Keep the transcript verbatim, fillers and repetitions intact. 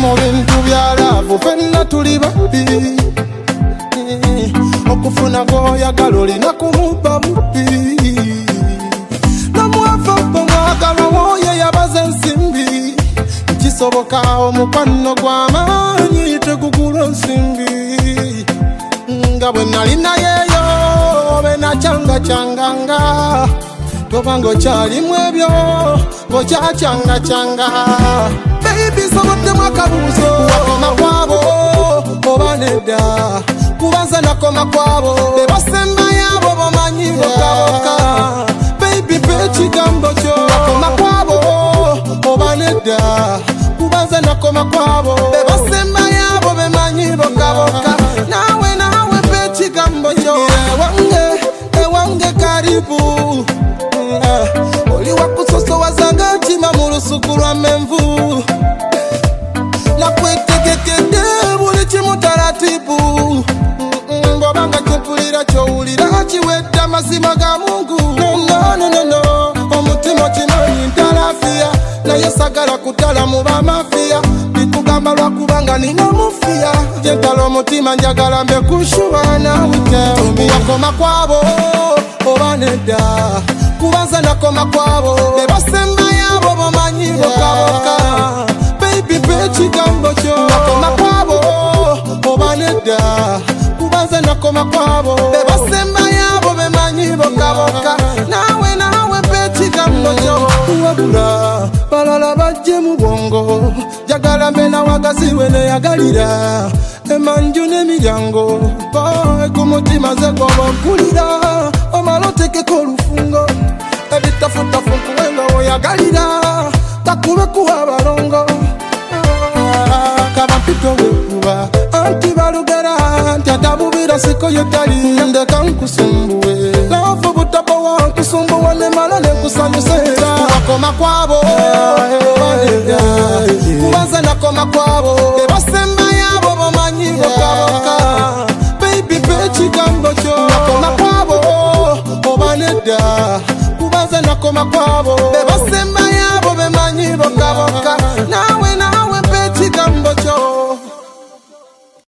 mu bintu bya laavu fenna tuli babbi okufuna gw'oyagala olina kumubba mubbi namwavabba mwagalwa wooye yabaza ensimbi kisoboka omukwano gw'amaanyi tegugula nsimbi nga bwe nali nayeyo obe nacyangacanganga tobanga okyalimu ebyo ng'okyacyangacanga baby soboddemu akabuuzo wakoma kwabo oba nedda kubanza nakoma kwabo be basembayo abo bamanyi bokaboka baby pe ekigambo kyo wakoma kwabo oba nedda kubanza nakoma kwabo be basembayo abo bemanyi bokaboka nawe nawe pe ekigambo kyo ewange ewange karibu oli wakusosowaza ntima mu lusuku lwa menvu nakwetegekedde buli kimu taratibu bw'obanga kyempulira ky'owulira kiwedde amazima ga Mungu nononono omutima okimanyi ntalafiya naye sagala kutala mu bamafiya bikugamba lwakubanga nina mufiya gyentala omutima njagala mbe kushuba nawite wakoma kwabo oba nedda kubanza nakoma kwabo be basembayo abo bamanyi bokaboka baby pe ekigambo kyo nakoma kwabo oba nedda kubanza nakoma kwabo be basembayo abo bemanyi bokaboka nawe nawe pe ekigambo kyo wabula balala bajje mu bwongo jagala mbe nawagaziwe neyagalira emanju n'emiryango ekumutima ze gwoba mpulira omala otekeko olufungo ebitafutafu nkuwenga woyagalira takube kuwa abalongo kabampito wekuba anti balugera nti atabubira siko yetali ndeka nkusumbuwe lafu butabowa nkusumbuwa nemala nenkusanyusera wakoma kwabo kubanza nakoma kwabo bebasembayo abo bamanyi bokaboka baby pe ekigambo kyo wakoma kwabo oba nedda kubanza nakoma kwabo bebasembayo abo bemanyi bokaboka